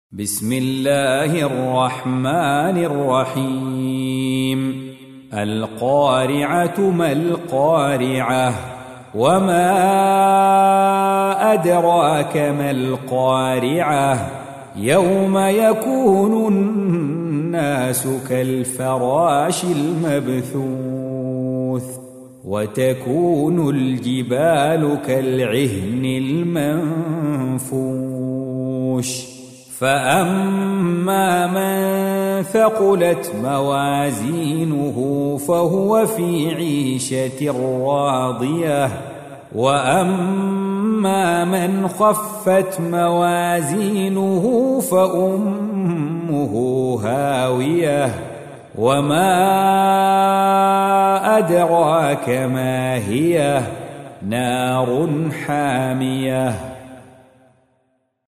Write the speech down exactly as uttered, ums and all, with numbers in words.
بسم الله الرحمن الرحيم. القارعة ما القارعة وما أدراك ما القارعة يوم يكون الناس كالفراش المبثوث وتكون الجبال كالعهن المنفوش فأما من ثقلت موازينه فهو في عيشة راضية وأما من خفت موازينه فأمه هاوية وما أدراك ما هي نار حامية.